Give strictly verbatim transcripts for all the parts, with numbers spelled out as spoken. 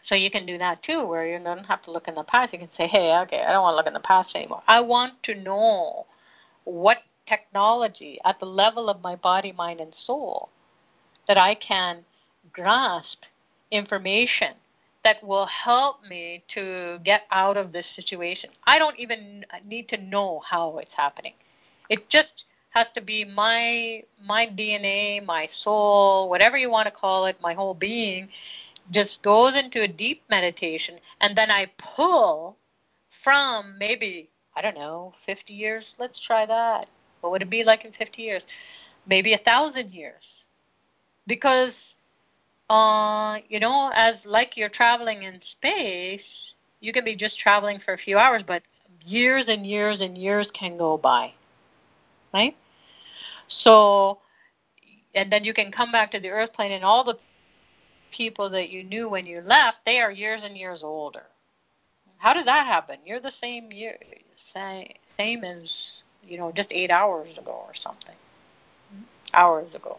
So you can do that too, where you don't have to look in the past. You can say, hey, okay, I don't want to look in the past anymore. I want to know what technology at the level of my body, mind, and soul that I can grasp information that will help me to get out of this situation. I don't even need to know how it's happening. It just has to be my my D N A, my soul, whatever you want to call it, my whole being just goes into a deep meditation, and then I pull from maybe, I don't know, fifty years. Let's try that. What would it be like in fifty years? Maybe a thousand years. Because, uh, you know, as like you're traveling in space, you can be just traveling for a few hours, but years and years and years can go by, right? So, and then you can come back to the earth plane, and all the people that you knew when you left, they are years and years older. How does that happen? You're the same year, same, same as, you know, just eight hours ago or something, hours ago.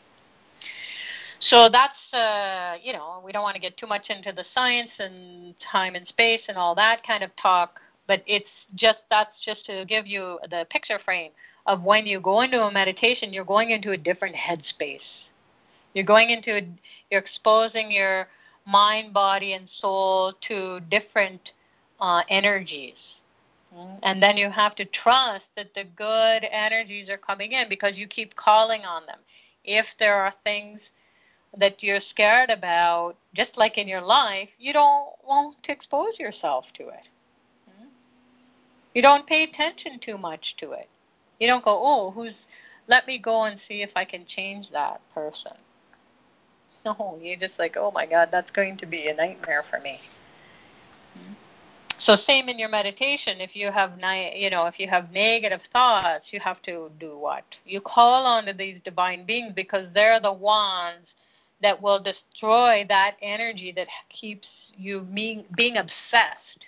So that's, uh, you know, we don't want to get too much into the science and time and space and all that kind of talk, but it's just, that's just to give you the picture frame of when you go into a meditation, you're going into a different headspace. You're going into, a, you're exposing your mind, body, and soul to different uh, energies. And then you have to trust that the good energies are coming in because you keep calling on them. If there are things that you're scared about, just like in your life, you don't want to expose yourself to it. You don't pay attention too much to it. You don't go, oh, who's, let me go and see if I can change that person. No, you're just like, oh my God, that's going to be a nightmare for me. So same in your meditation. If you have, you know, if you have negative thoughts, you have to do what? You call on to these divine beings because they're the ones that will destroy that energy that keeps you being, being obsessed.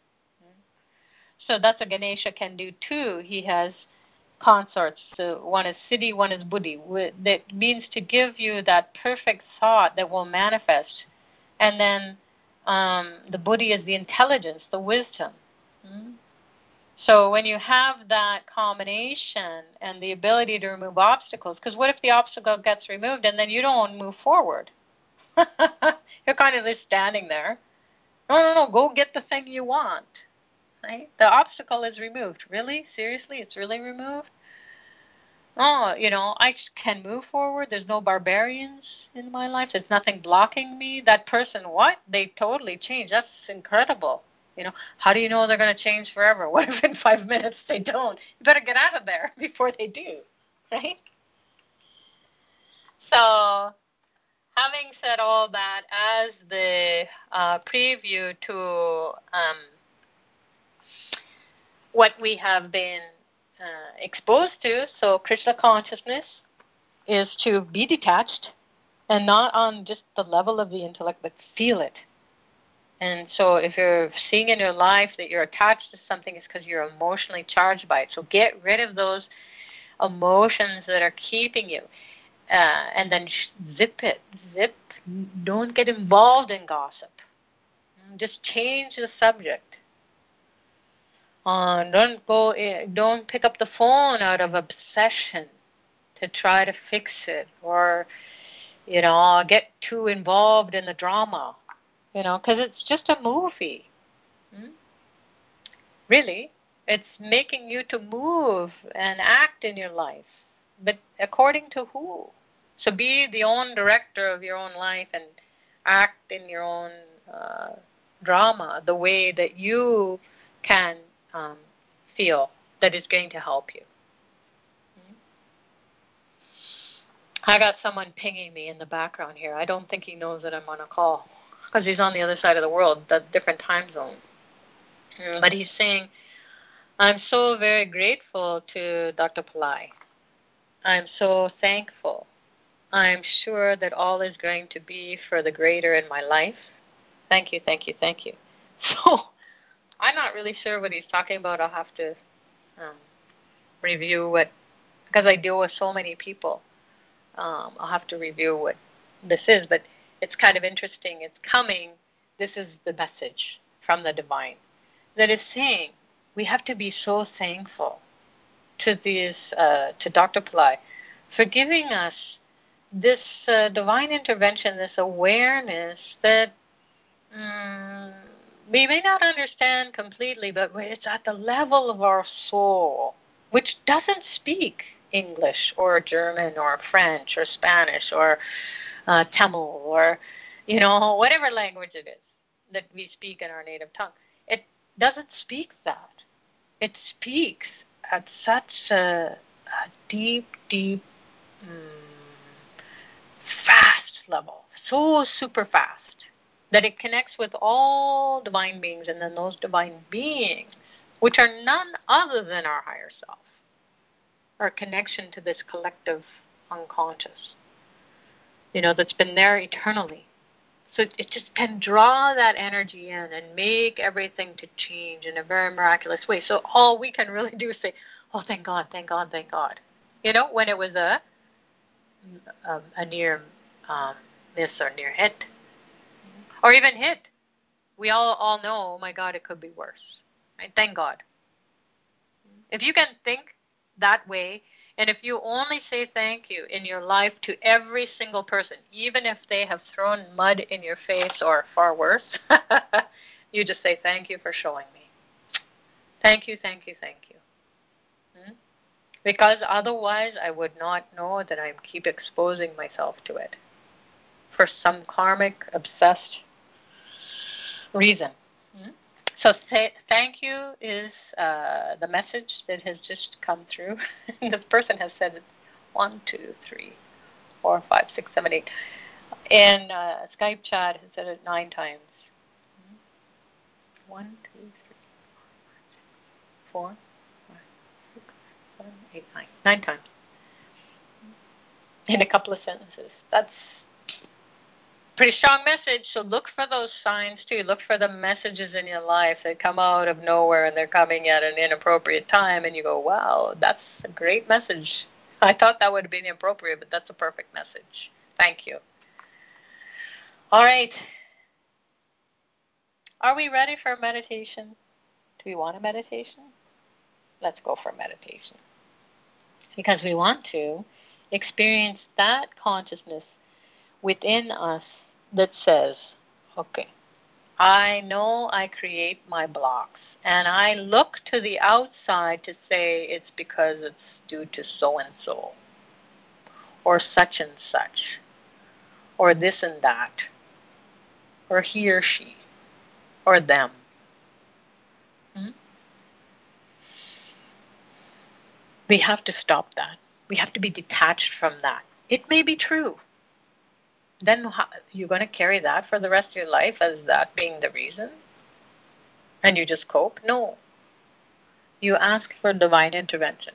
So that's what Ganesha can do too. He has consorts. So one is Siddhi, one is Buddhi. That means to give you that perfect thought that will manifest. And then um, the Buddhi is the intelligence, the wisdom. Mm-hmm. So when you have that combination and the ability to remove obstacles, because what if the obstacle gets removed and then you don't move forward? You're kind of just standing there. No, no, no, go get the thing you want. Right? The obstacle is removed. Really? Seriously? It's really removed? Oh, you know, I can move forward. There's no barbarians in my life. There's nothing blocking me. That person, what? They totally changed. That's incredible. You know, how do you know they're going to change forever? What if in five minutes they don't? You better get out of there before they do, right? So, having said all that, as the uh, preview to um, what we have been uh, exposed to, so Krishna consciousness is to be detached and not on just the level of the intellect, but feel it. And so if you're seeing in your life that you're attached to something, it's because you're emotionally charged by it. So get rid of those emotions that are keeping you. Uh, and then zip it. Zip. Don't get involved in gossip. Just change the subject. Uh, don't go. Don't pick up the phone out of obsession to try to fix it, or you know, get too involved in the drama. You know, because it's just a movie. Hmm? Really, it's making you to move and act in your life, but according to who? So be the own director of your own life and act in your own uh, drama the way that you can um, feel that is going to help you. I got someone pinging me in the background here. I don't think he knows that I'm on a call because he's on the other side of the world, the different time zone. But he's saying, I'm so very grateful to Doctor Pillai. I'm so thankful. I'm sure that all is going to be for the greater in my life. Thank you, thank you, thank you. So I'm not really sure what he's talking about. I'll have to um, review what, because I deal with so many people. Um, I'll have to review what this is, but it's kind of interesting. It's coming This is the message from the divine that is saying we have to be so thankful to these, uh, to Doctor Pillai for giving us this uh, divine intervention, this awareness that mm, we may not understand completely, but it's at the level of our soul, which doesn't speak English or German or French or Spanish or uh, Tamil or, you know, whatever language it is that we speak in our native tongue. It doesn't speak that. It speaks at such a, a deep, deep, mm, fast level, so super fast, that it connects with all divine beings, and then those divine beings, which are none other than our higher self, our connection to this collective unconscious, you know, that's been there eternally. So it just can draw that energy in and make everything to change in a very miraculous way. So all we can really do is say, oh, thank God, thank God, thank God. You know, when it was a, a, a near um, miss or near hit, or even hit, we all, all know, oh my God, it could be worse. Right? Thank God. If you can think that way, and if you only say thank you in your life to every single person, even if they have thrown mud in your face or far worse, you just say thank you for showing me. Thank you, thank you, thank you. Hmm? Because otherwise I would not know that I keep exposing myself to it for some karmic, obsessed reason. Hmm? So say, thank you is uh, the message that has just come through. This person has said it one, two, three, four, five, six, seven, eight. And uh, Skype chat has said it nine times. One, two, three, four, five, six, seven, eight, nine. Nine times. In a couple of sentences. That's pretty strong message. So look for those signs too. Look for the messages in your life that come out of nowhere and they're coming at an inappropriate time, and you go, wow, that's a great message. I thought that would have been inappropriate, but that's a perfect message. Thank you. All right. Are we ready for meditation? Do we want a meditation? Let's go for meditation. Because we want to experience that consciousness within us that says, okay, I know I create my blocks, and I look to the outside to say it's because it's due to so-and-so, or such and such, or this and that, or he or she, or them. Hmm? We have to stop that. We have to be detached from that. It may be true. Then how, you're going to carry that for the rest of your life as that being the reason? And you just cope? No. You ask for divine intervention.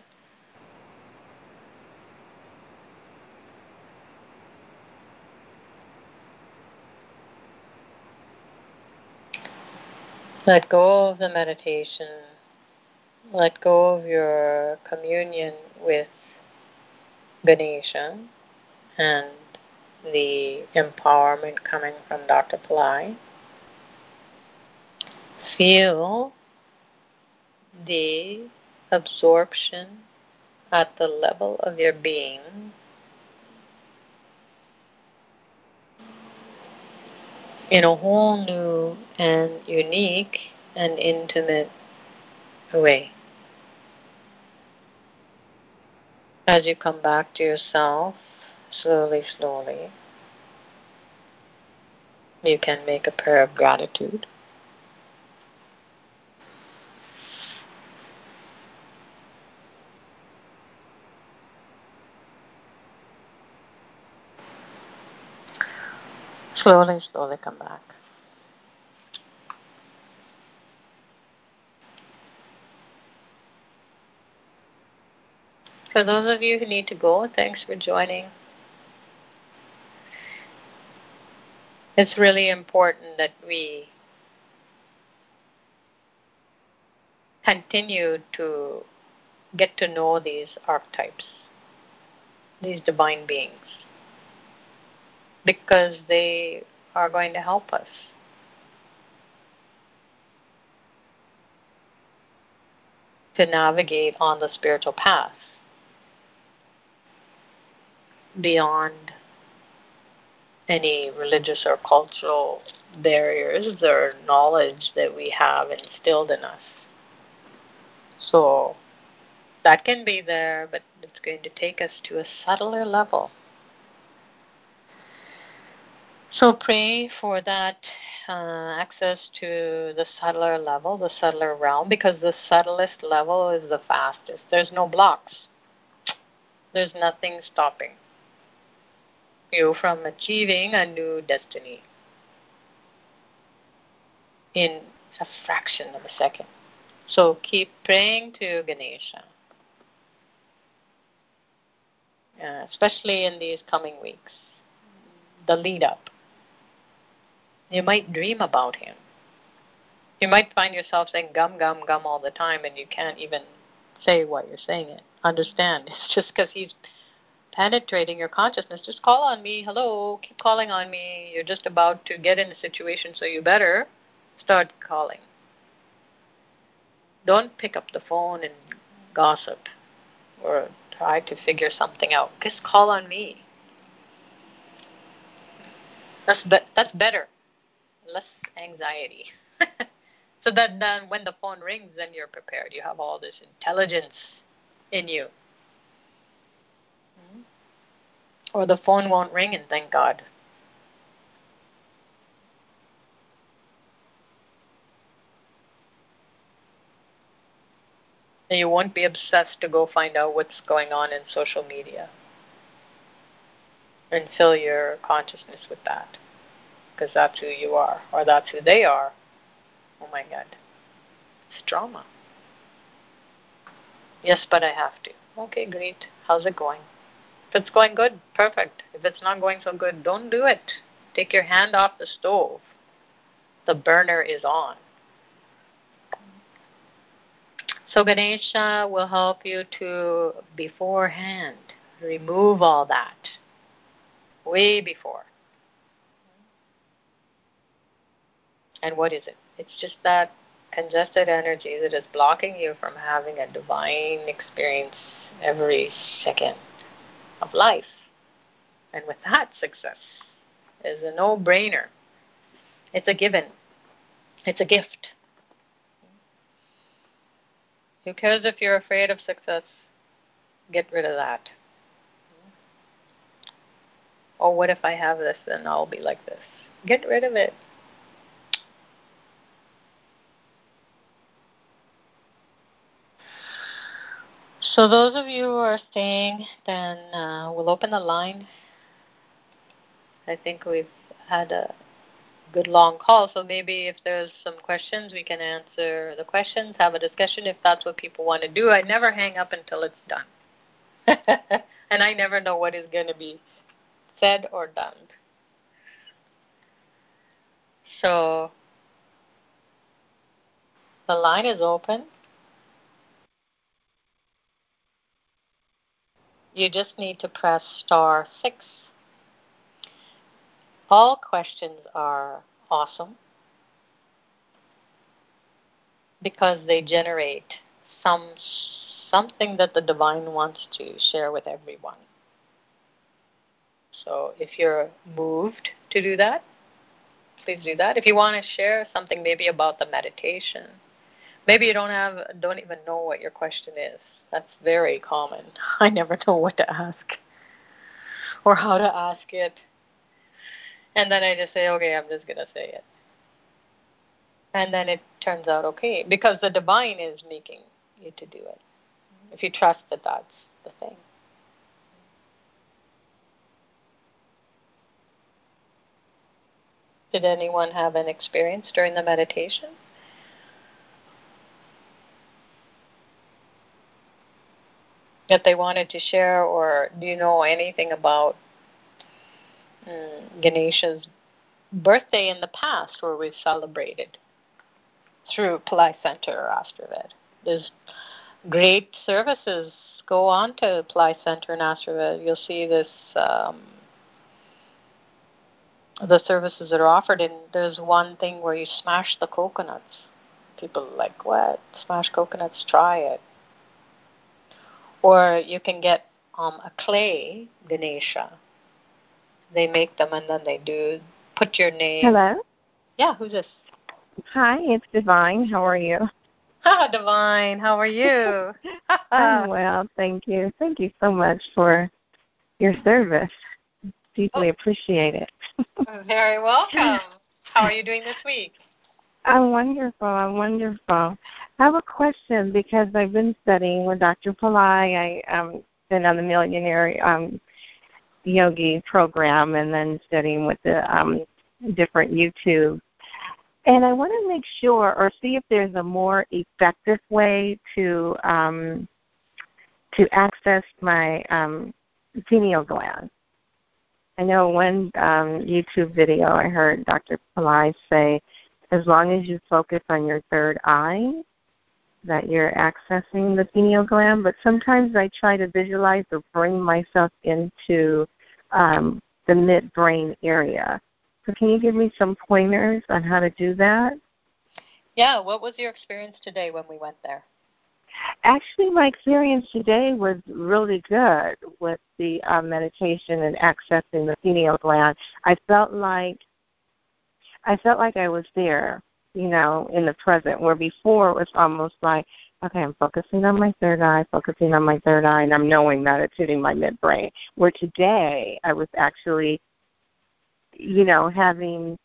Let go of the meditation. Let go of your communion with Ganesha and the empowerment coming from Doctor Pillai. Feel the absorption at the level of your being in a whole new and unique and intimate way. As you come back to yourself, slowly, slowly, you can make a prayer of gratitude. Slowly, slowly come back. For those of you who need to go, thanks for joining. It's really important that we continue to get to know these archetypes, these divine beings, because they are going to help us. to navigate on the spiritual path beyond any religious or cultural barriers or knowledge that we have instilled in us. So that can be there, but it's going to take us to a subtler level. So pray for that uh, access to the subtler level, the subtler realm, because the subtlest level is the fastest. There's no blocks. There's nothing stopping you from achieving a new destiny in a fraction of a second. So keep praying to Ganesha, uh, especially in these coming weeks, the lead up. You might dream about him. You might find yourself saying gum, gum, gum all the time, and you can't even say what you're saying it. Understand. It's just because he's penetrating your consciousness. Just call on me. Hello, keep calling on me. You're just about to get in a situation, so you better start calling. Don't pick up the phone and gossip or try to figure something out. Just call on me. That's be- that's better. Less anxiety. So that then when the phone rings, then you're prepared. You have all this intelligence in you. Mm-hmm. Or the phone won't ring, and thank God. And you won't be obsessed to go find out what's going on in social media and fill your consciousness with that, because that's who you are, or that's who they are. Oh my God. It's drama. Yes, but I have to. Okay, great. How's it going? If it's going good, perfect. If it's not going so good, don't do it. Take your hand off the stove. The burner is on. So Ganesha will help you to beforehand remove all that. Way before. And what is it? It's just that congested energy that is blocking you from having a divine experience every second of life. And with that, success is a no-brainer. It's a given. It's a gift. Who cares if you're afraid of success? Get rid of that. Or what if I have this, then I'll be like this? Get rid of it. So those of you who are staying, then uh, we'll open the line. I think we've had a good long call, so maybe if there's some questions, we can answer the questions, have a discussion if that's what people want to do. I never hang up until it's done. And I never know what is going to be said or done. So the line is open. You just need to press star six. All questions are awesome because they generate some something that the divine wants to share with everyone. So if you're moved to do that, please do that. If you want to share something maybe about the meditation, maybe you don't have don't even know what your question is. That's very common. I never know what to ask or how to ask it. And then I just say, okay, I'm just going to say it. And then it turns out okay, because the divine is making you to do it. If you trust that that's the thing. Did anyone have an experience during the meditation? That they wanted to share, or do you know anything about mm, Ganesha's birthday in the past where we've celebrated through Palai Center or Astraved? There's great services. Go on to Palai Center and Astraved. You'll see this, um, the services that are offered, and there's one thing where you smash the coconuts. People are like, what? Smashed coconuts, try it. Or you can get um, a clay Ganesha. They make them and then they do put your name. Hello? Yeah, who's this? Hi, it's Divine. How are you? Ah, Divine, how are you? I'm well, thank you. Thank you so much for your service. Deeply Oh, appreciate it. very welcome. How are you doing this week? I'm wonderful. I'm wonderful. I have a question because I've been studying with Doctor Pillai. I um been on the Millionaire um, Yogi program and then studying with the um, different YouTube. And I want to make sure or see if there's a more effective way to um, to access my um, pineal gland. I know one um, YouTube video I heard Doctor Pillai say, as long as you focus on your third eye, that you're accessing the pineal gland. But sometimes I try to visualize or bring myself into um, the midbrain area. So can you give me some pointers on how to do that? Yeah, what was your experience today when we went there? Actually, my experience today was really good with the uh, meditation and accessing the pineal gland. I felt like I felt like I was there, you know, in the present, where before it was almost like, okay, I'm focusing on my third eye, focusing on my third eye, and I'm knowing that it's hitting my midbrain. Where today I was actually, you know, having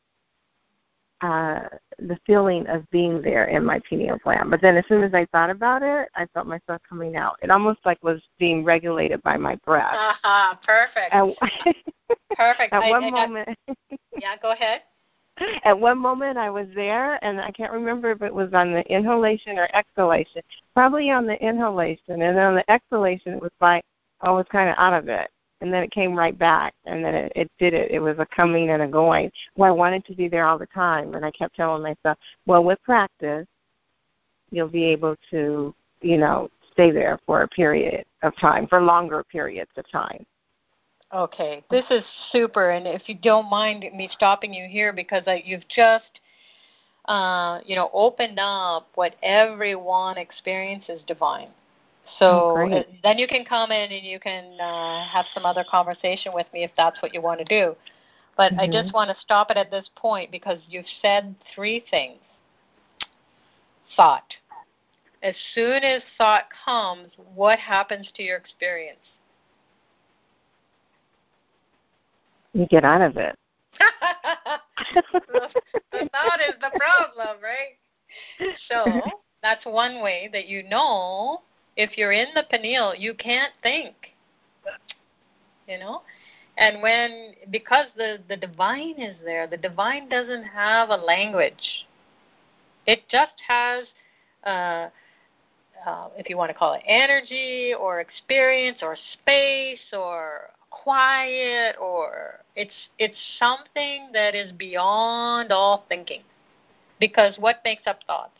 uh, the feeling of being there in my pineal gland. But then as soon as I thought about it, I felt myself coming out. It almost like was being regulated by my breath. Aha, perfect. At, perfect. At I, one I, moment. yeah, go ahead. At one moment I was there, and I can't remember if it was on the inhalation or exhalation. Probably on the inhalation, and then on the exhalation it was like I was kind of out of it. And then it came right back, and then it, it did it. It was a coming and a going. Well, I wanted to be there all the time, and I kept telling myself, well, with practice, you'll be able to, you know, stay there for a period of time, for longer periods of time. Okay, this is super, and if you don't mind me stopping you here, because I, you've just, uh, you know, opened up what everyone experiences divine. So Oh, uh, then you can come in and you can uh, have some other conversation with me if that's what you want to do. But mm-hmm. I just want to stop it at this point because you've said three things. Thought. As soon as thought comes, what happens to your experience? You get out of it. the, the thought is the problem, right? So that's one way that you know if you're in the pineal, you can't think, you know? And when, because the, the divine is there, the divine doesn't have a language. It just has, uh, uh, if you want to call it energy or experience or space or quiet, or it's it's something that is beyond all thinking. Because what makes up thoughts?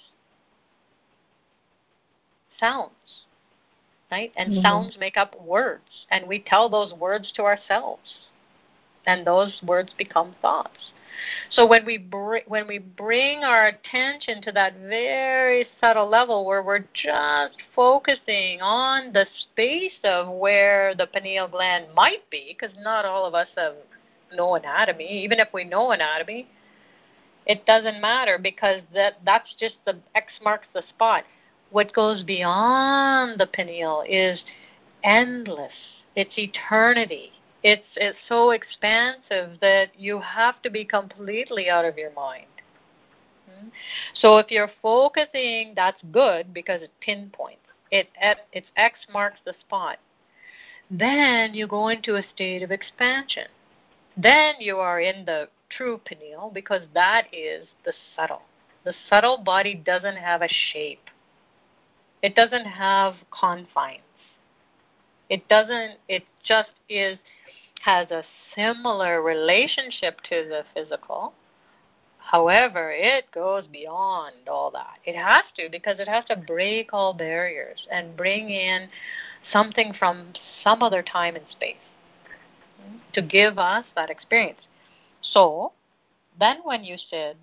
Sounds, right? And mm-hmm. sounds make up words, and we tell those words to ourselves, and those words become thoughts. So when we br- when we bring our attention to that very subtle level where we're just focusing on the space of where the pineal gland might be, because not all of us have know anatomy. Even if we know anatomy, it doesn't matter because that that's just the X marks the spot. What goes beyond the pineal is endless. It's eternity. It's it's so expansive that you have to be completely out of your mind. Hmm? So if you're focusing, that's good because it pinpoints. It it's X marks the spot. Then you go into a state of expansion. Then you are in the true pineal because that is the subtle. The subtle body doesn't have a shape. It doesn't have confines. It doesn't, it just is, has a similar relationship to the physical. However, it goes beyond all that. It has to because it has to break all barriers and bring in something from some other time and space to give us that experience. So, then when you said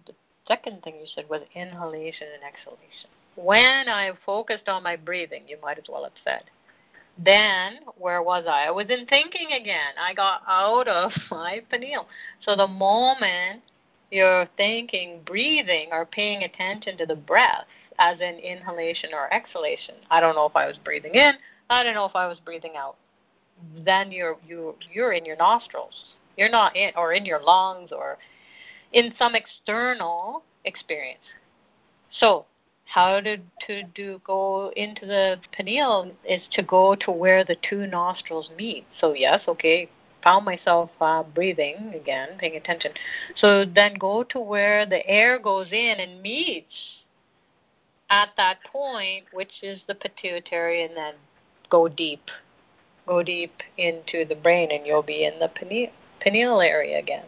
second thing you said was inhalation and exhalation. When I focused on my breathing, you might as well have said, then where was I? I was in thinking again. I got out of my pineal. So the moment you're thinking, breathing, or paying attention to the breath, as in inhalation or exhalation, I don't know if I was breathing in, I don't know if I was breathing out. Then you're you you're in your nostrils. You're not in or in your lungs or in some external experience. So how to to do go into the pineal is to go to where the two nostrils meet. So yes, okay, found myself uh, breathing again, paying attention. So then go to where the air goes in and meets at that point, which is the pituitary, and then go deep. Go deep into the brain, and you'll be in the pineal, pineal area again.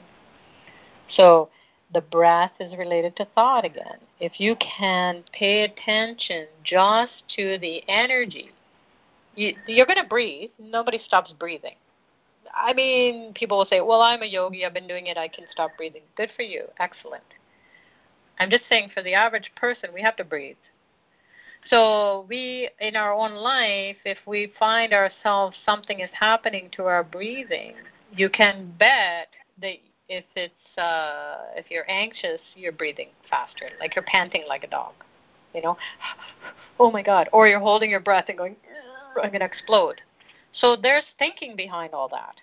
So the breath is related to thought again. If you can pay attention just to the energy, you, you're going to breathe. Nobody stops breathing. I mean, people will say, well, I'm a yogi. I've been doing it. I can stop breathing. Good for you. Excellent. I'm just saying for the average person, we have to breathe. So we, in our own life, if we find ourselves something is happening to our breathing, you can bet that if it's uh, if you're anxious, you're breathing faster, like you're panting like a dog, you know. Oh my God! Or you're holding your breath and going, I'm going to explode. So there's thinking behind all that.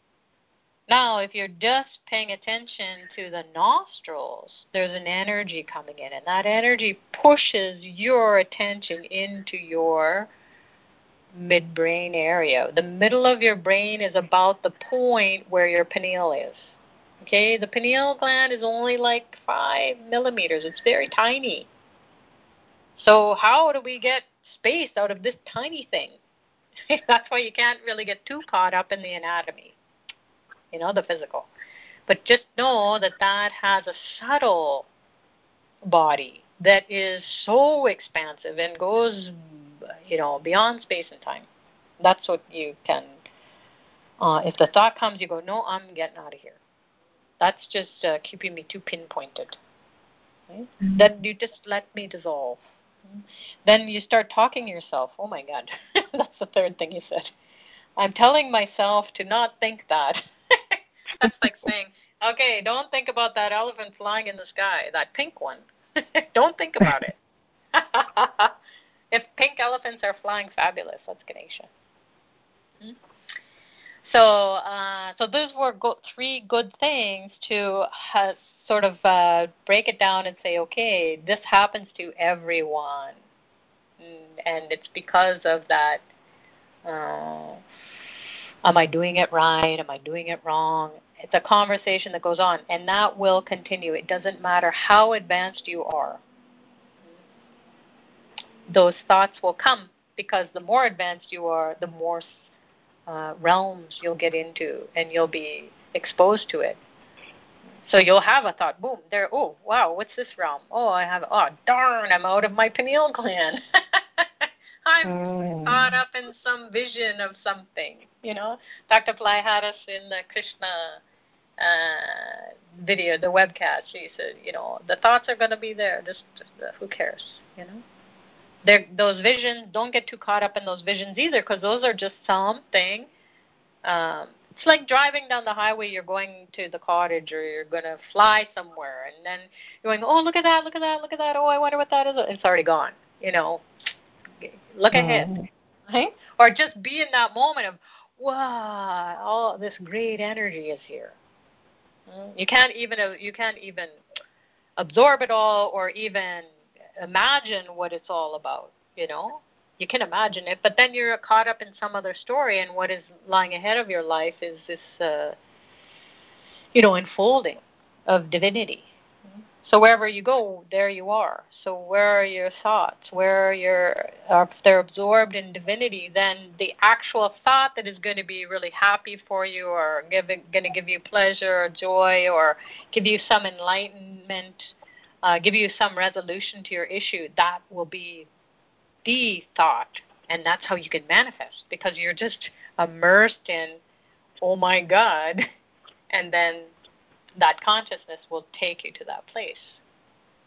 Now, if you're just paying attention to the nostrils, there's an energy coming in, and that energy pushes your attention into your midbrain area. The middle of your brain is about the point where your pineal is. Okay, the pineal gland is only like five millimeters. It's very tiny. So how do we get space out of this tiny thing? That's why you can't really get too caught up in the anatomy, you know, the physical. But just know that that has a subtle body that is so expansive and goes, you know, beyond space and time. That's what you can, uh, if the thought comes, you go, no, I'm getting out of here. That's just uh, keeping me too pinpointed. Right? Mm-hmm. Then you just let me dissolve. Then you start talking to yourself. Oh, my God. That's the third thing you said. I'm telling myself to not think that. That's like saying, okay, don't think about that elephant flying in the sky, that pink one. Don't think about it. If pink elephants are flying, fabulous. That's Ganesha. Hmm? So, uh, so those were go- three good things to uh, sort of uh, break it down and say, okay, this happens to everyone, and it's because of that. Uh, am I doing it right? Am I doing it wrong? It's a conversation that goes on, and that will continue. It doesn't matter how advanced you are. Those thoughts will come because the more advanced you are, the more uh, realms you'll get into, and you'll be exposed to it. So you'll have a thought, boom, there, oh, wow, what's this realm? Oh, I have, oh, darn, I'm out of my pineal gland. I'm mm. caught up in some vision of something, you know. Doctor Pillai had us in the Krishna uh, video, the webcast. She said, you know, the thoughts are going to be there. Just, just uh, who cares, you know? They're, those visions, don't get too caught up in those visions either, because those are just something. Um, it's like driving down the highway. You're going to the cottage, or you're going to fly somewhere, and then you're going, oh, look at that, look at that, look at that. Oh, I wonder what that is. It's already gone, you know. Look ahead, mm. right? Or just be in that moment of, wow, all this great energy is here. You can't even you can't even absorb it all, or even imagine what it's all about. You know, you can imagine it, but then you're caught up in some other story, and what is lying ahead of your life is this, uh, you know, unfolding of divinity. So wherever you go, there you are. So where are your thoughts? Where are your, if they're absorbed in divinity, then the actual thought that is going to be really happy for you, or giving, going to give you pleasure or joy, or give you some enlightenment, uh, give you some resolution to your issue, that will be the thought. And that's how you can manifest, because you're just immersed in, oh my God, and then that consciousness will take you to that place.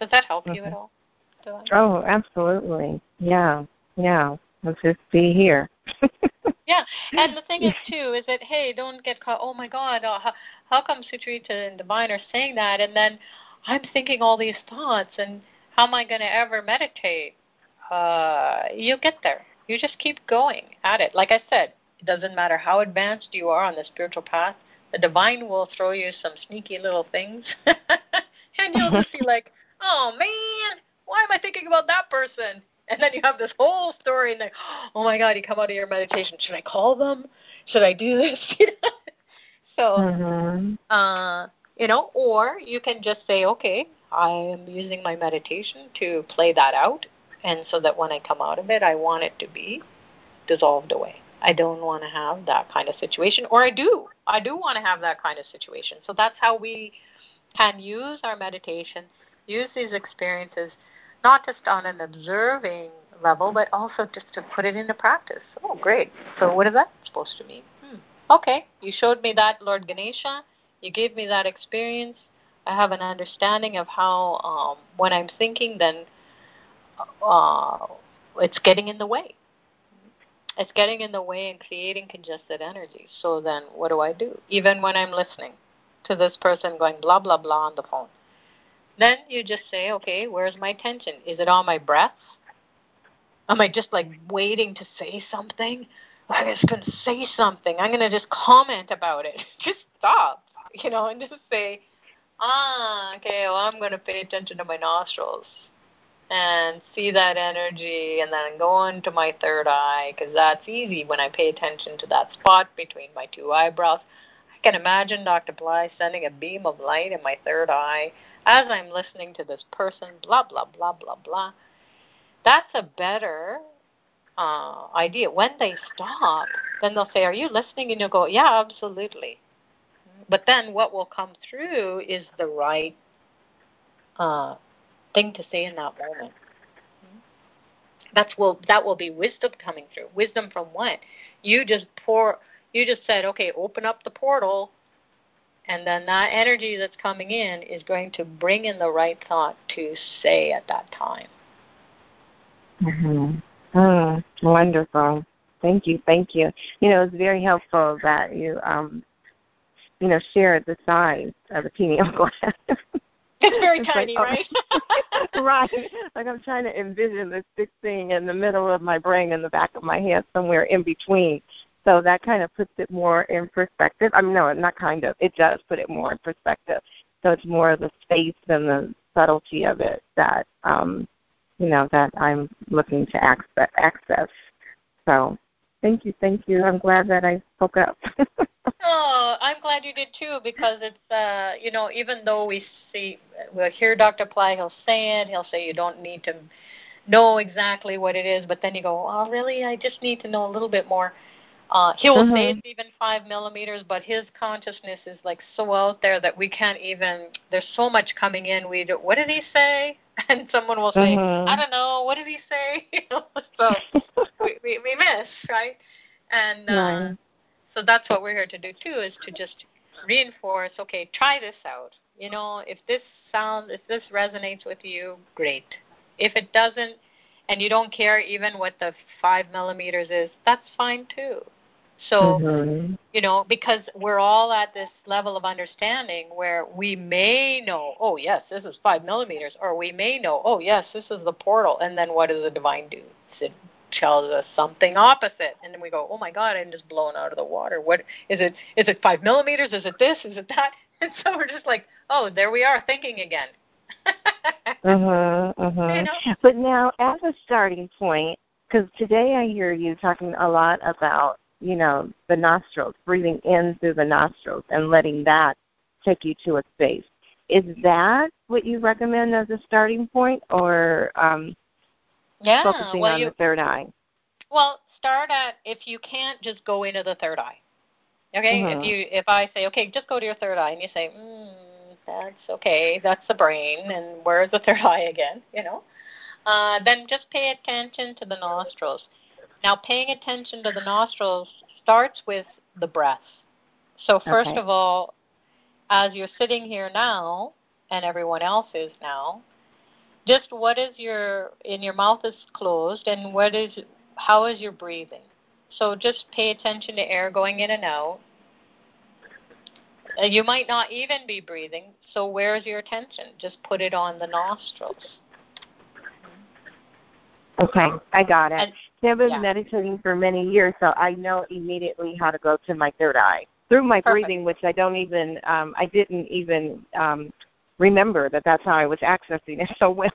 Does that help Mm-hmm. you at all? Oh, absolutely. Yeah, yeah. Let's just be here. Yeah, and the thing is, too, is that, hey, don't get caught, oh, my God, uh, how, how come Sucharita and Divine are saying that, and then I'm thinking all these thoughts, and how am I going to ever meditate? Uh, you'll get there. You just keep going at it. Like I said, it doesn't matter how advanced you are on the spiritual path, the Divine will throw you some sneaky little things, and you'll just be like, oh, man, why am I thinking about that person? And then you have this whole story, and like, oh my God, you come out of your meditation. Should I call them? Should I do this? so, mm-hmm. uh, you know, or you can just say, okay, I am using my meditation to play that out, and so that when I come out of it, I want it to be dissolved away. I don't want to have that kind of situation, or I do. I do want to have that kind of situation. So that's how we can use our meditation, use these experiences, not just on an observing level, but also just to put it into practice. Oh, great. So what is that supposed to mean? Hmm. Okay, you showed me that, Lord Ganesha. You gave me that experience. I have an understanding of how um, when I'm thinking, then uh, it's getting in the way. It's getting in the way and creating congested energy. So then what do I do? Even when I'm listening to this person going blah, blah, blah on the phone. Then you just say, okay, where's my attention? Is it on my breath? Am I just like waiting to say something? I'm just going to say something. I'm going to just comment about it. Just stop, you know, and just say, ah, okay, well, I'm going to pay attention to my nostrils and see that energy and then go into my third eye, because that's easy when I pay attention to that spot between my two eyebrows. I can imagine Doctor Bly sending a beam of light in my third eye as I'm listening to this person, blah, blah, blah, blah, blah. That's a better uh, idea. When they stop, then they'll say, are you listening? And you'll go, yeah, absolutely. But then what will come through is the right uh, thing to say in that moment. That's will that will be wisdom coming through. Wisdom from what? You just pour. You just said, okay, open up the portal, and then that energy that's coming in is going to bring in the right thought to say at that time. Mm-hmm. Oh, wonderful. Thank you, thank you. You know, it's very helpful that you, um, you know, shared the size of the pineal gland. It's very it's tiny, like, right? Right. Like I'm trying to envision this big thing in the middle of my brain and the back of my head, somewhere in between. So that kind of puts it more in perspective. I mean, no, not kind of. It does put it more in perspective. So it's more of the space and the subtlety of it that, um, you know, that I'm looking to access. access. So thank you, thank you. I'm glad that I spoke up. Oh, I'm glad you did too, because it's, uh, you know, even though we see, we'll hear Doctor Ply, he'll say it, he'll say you don't need to know exactly what it is, but then you go, oh, really? I just need to know a little bit more. Uh, he will mm-hmm. say it's even five millimeters, but his consciousness is like so out there that we can't even, there's so much coming in. We do, what did he say? And someone will say, mm-hmm. I don't know, what did he say? So we, we, we miss, right? And uh, right. So that's what we're here to do too, is to just reinforce, okay, try this out. You know, if this sounds, if this resonates with you, great. If it doesn't, and you don't care even what the five millimeters is, that's fine too. So, mm-hmm. you know, because we're all at this level of understanding where we may know, oh, yes, this is five millimeters, or we may know, oh, yes, this is the portal. And then what does the divine do? It tells us something opposite. And then we go, oh, my God, I'm just blown out of the water. What is it? Is it five millimeters? Is it this? Is it that? And so we're just like, oh, there we are thinking again. uh-huh, uh-huh. You know? But now, as a starting point, because today I hear you talking a lot about, you know, the nostrils, breathing in through the nostrils and letting that take you to a space. Is that what you recommend as a starting point, or um, yeah, focusing well, on you, the third eye? Well, start at, if you can't, just go into the third eye. Okay? Mm-hmm. If you if I say, okay, just go to your third eye, and you say, mm, that's okay, that's the brain, and where's the third eye again, you know? Uh, then just pay attention to the nostrils. Now, paying attention to the nostrils starts with the breath. So first okay. of all, as you're sitting here now, and everyone else is now, Just what is your, in your mouth is closed, and what is, how is your breathing? So just pay attention to air going in and out. Uh, you might not even be breathing, so where's your attention? Just put it on the nostrils. Okay, I got it. And, I've been yeah. meditating for many years, so I know immediately how to go to my third eye through my Perfect. breathing, which I don't even, um, I didn't even um, remember that that's how I was accessing it so well.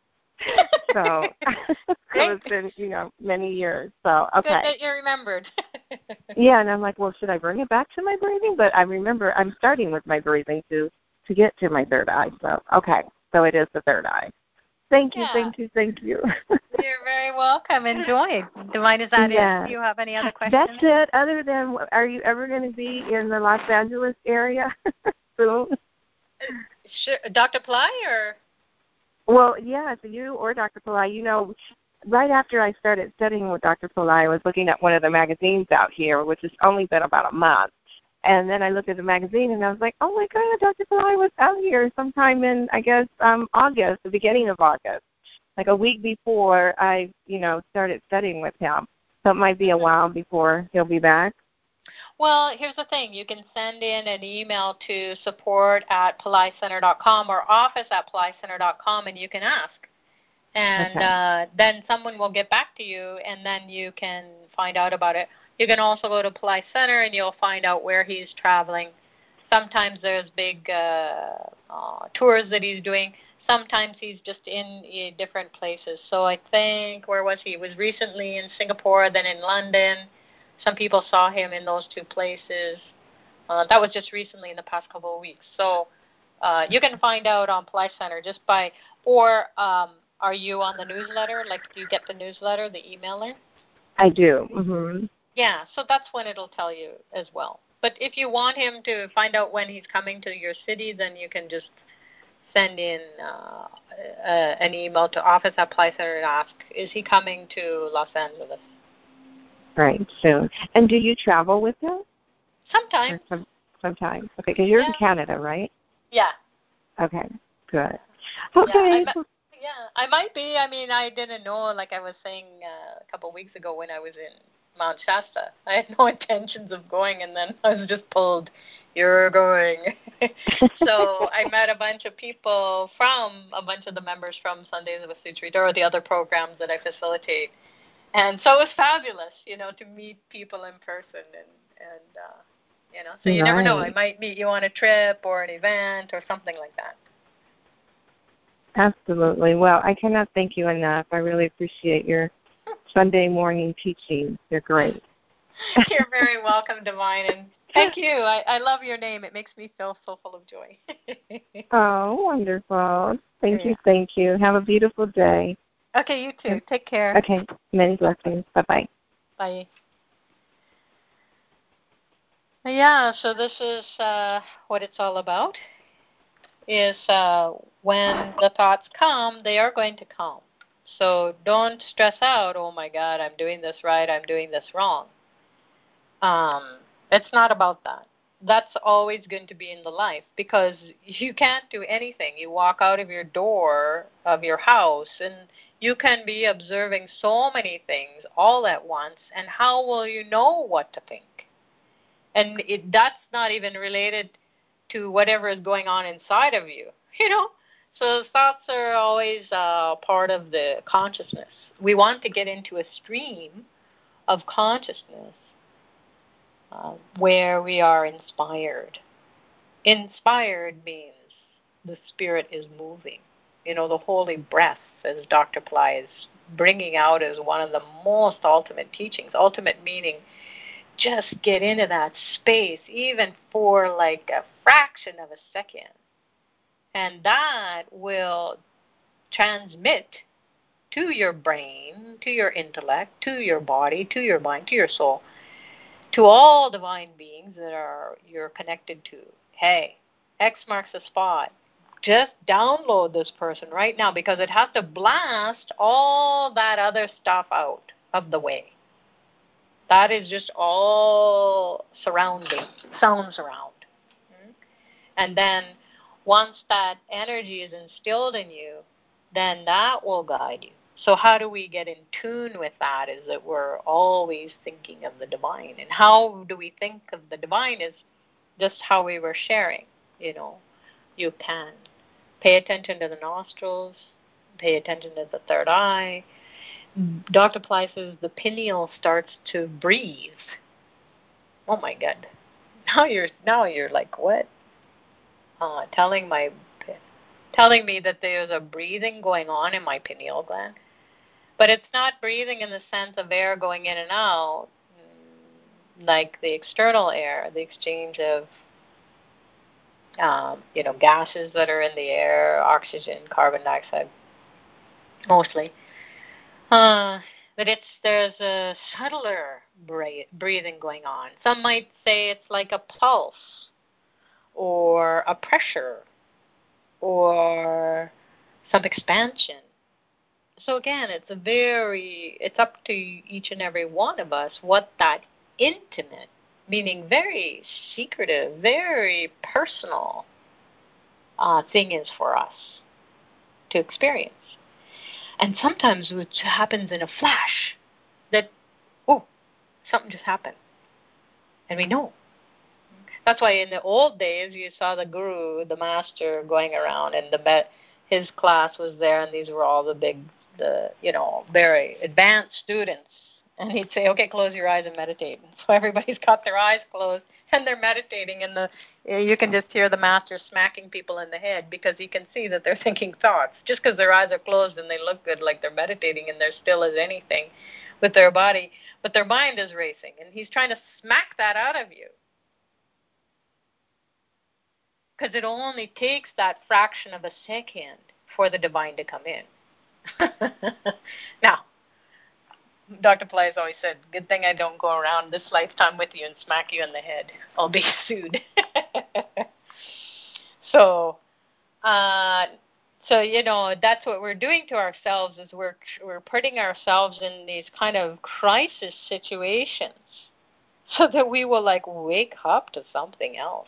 So it's been, you know, many years. So okay. Good that you remembered. Yeah, and I'm like, well, should I bring it back to my breathing? But I remember I'm starting with my breathing to to get to my third eye. So okay, so it is the third eye. Thank you, Yeah. thank you, thank you. You're very welcome. Enjoy. Divine, is that yeah. it? Do you have any other questions? That's it. Other than, are you ever going to be in the Los Angeles area soon? Sure. Doctor Ply or? Well, yeah, so you or Doctor Pillai, you know, right after I started studying with Doctor Pillai, I was looking at one of the magazines out here, which has only been about a month. And then I looked at the magazine, and I was like, oh, my God, Doctor Pillai was out here sometime in, I guess, um, August, the beginning of August, like a week before I, you know, started studying with him. So it might be a while before he'll be back. Well, here's the thing. You can send in an email to support at pillai center dot com or office at pillai center dot com, and you can ask. And okay. uh, then someone will get back to you, and then you can find out about it. You can also go to Pillai Center, and you'll find out where he's traveling. Sometimes there's big uh, uh, tours that he's doing. Sometimes he's just in uh, different places. So I think, where was he? He was recently in Singapore, then in London. Some people saw him in those two places. Uh, that was just recently in the past couple of weeks. So uh, you can find out on Pillai Center just by, or um, are you on the newsletter? Like, do you get the newsletter, the emailer? I do. Mm-hmm. Yeah, so that's when it'll tell you as well. But if you want him to find out when he's coming to your city, then you can just send in uh, uh, an email to office at Pillai Center and ask, is he coming to Los Angeles? Right, soon. And do you travel with him? Sometimes. Some, sometimes. Okay, because you're yeah. in Canada, right? Yeah. Okay, good. Okay. Yeah, I, yeah, I might be. I mean, I didn't know, like I was saying uh, a couple of weeks ago when I was in Mount Shasta. I had no intentions of going, and then I was just pulled, you're going. So I met a bunch of people from, a bunch of the members from Sundays with Sutrita, or the other programs that I facilitate. And so it was fabulous, you know, to meet people in person. And, and uh, you know, so you right. never know. I might meet you on a trip or an event or something like that. Absolutely. Well, I cannot thank you enough. I really appreciate your Sunday morning teachings. They're great. You're very welcome, Divine, and thank you. I, I love your name. It makes me feel so full of joy. Oh, wonderful. Thank yeah. you, thank you. Have a beautiful day. Okay, you too. Take care. Okay, many blessings. Bye-bye. Bye. Yeah, so this is uh, what it's all about, is uh, when the thoughts come, they are going to come. So don't stress out, oh my God, I'm doing this right, I'm doing this wrong. Um, it's not about that. That's always going to be in the life, because you can't do anything. You walk out of your door of your house and you can be observing so many things all at once, and how will you know what to think? And it, that's not even related to whatever is going on inside of you, you know? So thoughts are always uh, part of the consciousness. We want to get into a stream of consciousness Uh, where we are inspired. Inspired means the spirit is moving. You know, the holy breath, as Doctor Ply is bringing out as one of the most ultimate teachings. Ultimate meaning just get into that space, even for like a fraction of a second. And that will transmit to your brain, to your intellect, to your body, to your mind, to your soul, to all divine beings that are you're connected to. Hey, X marks the spot. Just download this person right now, because it has to blast all that other stuff out of the way. That is just all surrounding, sounds around. And then once that energy is instilled in you, then that will guide you. So how do we get in tune with that is that we're always thinking of the divine. And how do we think of the divine is just how we were sharing. You know, you can pay attention to the nostrils, pay attention to the third eye. Doctor Ply says the pineal starts to breathe. Oh my God. Now you're now you're like, what? Uh, telling my telling me that there's a breathing going on in my pineal gland. But it's not breathing in the sense of air going in and out, like the external air, the exchange of, um, you know, gases that are in the air, oxygen, carbon dioxide, mostly. Uh, but it's there's a subtler breathing going on. Some might say it's like a pulse, or a pressure, or some expansion. So again, it's a very, it's up to each and every one of us what that intimate, meaning very secretive, very personal uh, thing is for us to experience. And sometimes it happens in a flash that, oh, something just happened. And we know. That's why in the old days you saw the guru, the master, going around, and the his class was there, and these were all the big, the you know, very advanced students. And he'd say, okay, close your eyes and meditate. And so everybody's got their eyes closed, and they're meditating, and the you can just hear the master smacking people in the head because he can see that they're thinking thoughts. Just because their eyes are closed and they look good like they're meditating and they're still as anything with their body, but their mind is racing, and he's trying to smack that out of you. Because it only takes that fraction of a second for the divine to come in. Now, Doctor Ply has always said, good thing I don't go around this lifetime with you and smack you in the head. I'll be sued. so, uh, so, you know, that's what we're doing to ourselves is we're, we're putting ourselves in these kind of crisis situations so that we will, like, wake up to something else.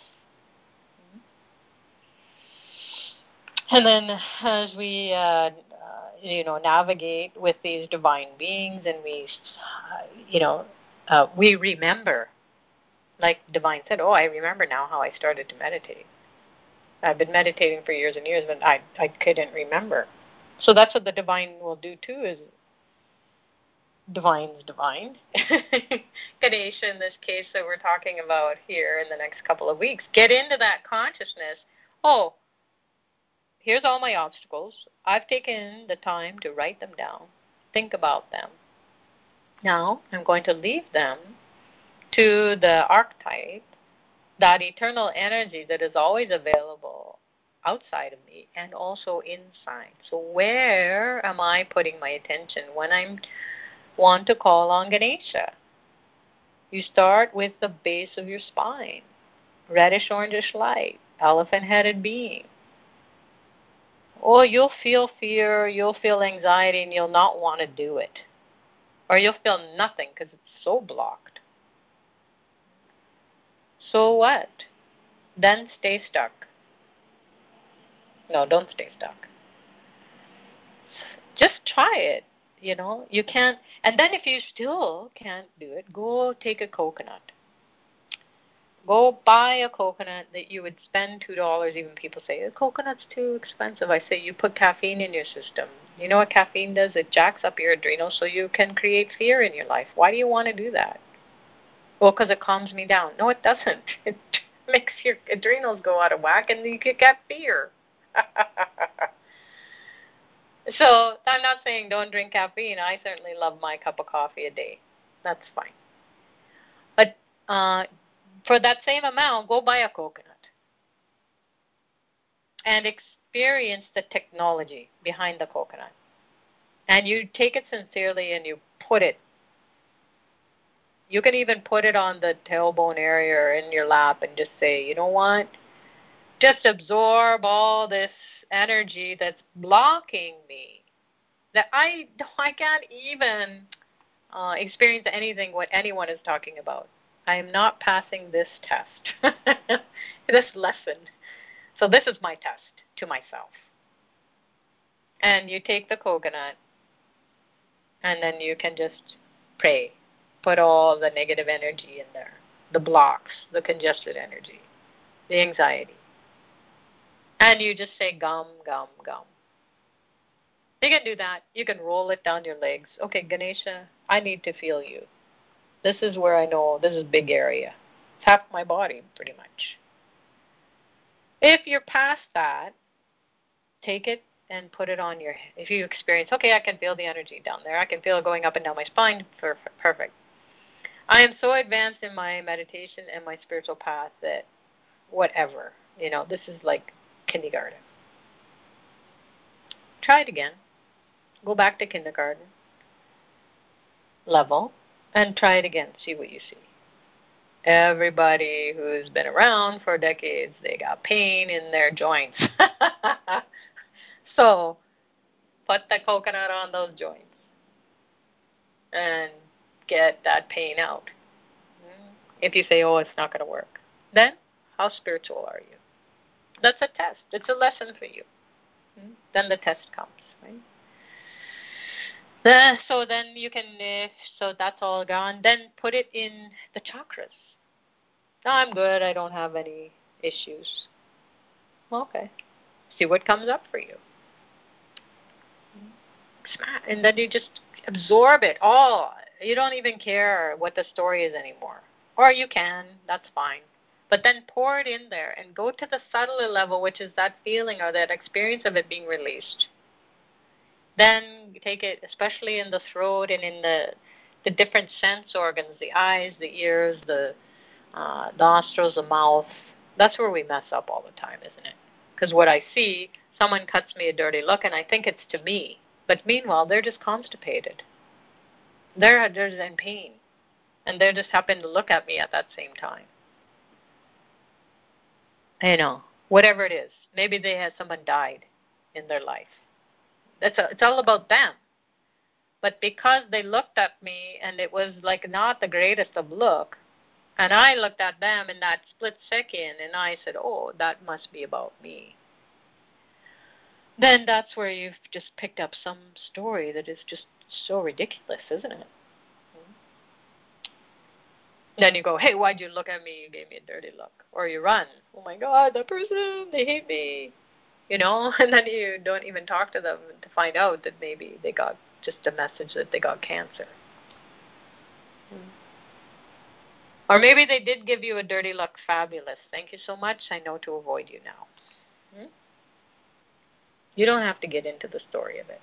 And then as we, uh, uh, you know, navigate with these divine beings and we, uh, you know, uh, we remember, like Divine said, oh, I remember now how I started to meditate. I've been meditating for years and years, but I, I couldn't remember. So that's what the divine will do too, is divine's divine. Ganesha, in this case that we're talking about here in the next couple of weeks, get into that consciousness. Oh, here's all my obstacles. I've taken the time to write them down, think about them. Now I'm going to leave them to the archetype, that eternal energy that is always available outside of me and also inside. So where am I putting my attention when I want to call on Ganesha? You start with the base of your spine, reddish orangish light, elephant-headed being. Oh, you'll feel fear, you'll feel anxiety, and you'll not want to do it. Or you'll feel nothing because it's so blocked. So what? Then stay stuck. No, don't stay stuck. Just try it. You know, you can't. And then if you still can't do it, go take a coconut. Go buy a coconut that you would spend two dollars. Even people say, a coconut's too expensive. I say, you put caffeine in your system. You know what caffeine does? It jacks up your adrenals so you can create fear in your life. Why do you want to do that? Well, because it calms me down. No, it doesn't. It makes your adrenals go out of whack and you could get fear. So I'm not saying don't drink caffeine. I certainly love my cup of coffee a day. That's fine. But uh, for that same amount, go buy a coconut and experience the technology behind the coconut. And you take it sincerely and you put it. You can even put it on the tailbone area or in your lap and just say, you know what? Just absorb all this energy that's blocking me. That I, I can't even uh, experience anything what anyone is talking about. I am not passing this test, this lesson. So this is my test to myself. And you take the coconut, and then you can just pray. Put all the negative energy in there, the blocks, the congested energy, the anxiety. And you just say gum, gum, gum. You can do that. You can roll it down your legs. Okay, Ganesha, I need to feel you. This is where I know this is a big area. It's half my body, pretty much. If you're past that, take it and put it on your head. If you experience, okay, I can feel the energy down there. I can feel it going up and down my spine. Perfect. I am so advanced in my meditation and my spiritual path that whatever, you know, this is like kindergarten. Try it again. Go back to kindergarten level and try it again. See what you see. Everybody who's been around for decades, they got pain in their joints. So put the coconut on those joints and get that pain out. If you say, oh, it's not going to work, then how spiritual are you? That's a test. It's a lesson for you. Then the test comes, right? The, so then you can, uh, so that's all gone. Then put it in the chakras. No, I'm good. I don't have any issues. Okay. See what comes up for you. And then you just absorb it all. You don't even care what the story is anymore. Or you can. That's fine. But then pour it in there and go to the subtler level, which is that feeling or that experience of it being released. Then take it, especially in the throat and in the the different sense organs, the eyes, the ears, the uh, nostrils, the mouth. That's where we mess up all the time, isn't it? Because what I see, someone cuts me a dirty look, and I think it's to me. But meanwhile, they're just constipated. They're, they're in pain. And they just happen to look at me at that same time. You know, whatever it is. Maybe they had someone died in their life. That's a, it's all about them. But because they looked at me and it was like not the greatest of look, and I looked at them in that split second and I said, oh, that must be about me. Then that's where you've just picked up some story that is just so ridiculous, isn't it? Then you go, hey, why'd you look at me? You gave me a dirty look. Or you run. Oh, my God, that person, they hate me. You know, and then you don't even talk to them to find out that maybe they got just a message that they got cancer. Hmm. Or maybe they did give you a dirty look. Fabulous. Thank you so much. I know to avoid you now. Hmm? You don't have to get into the story of it.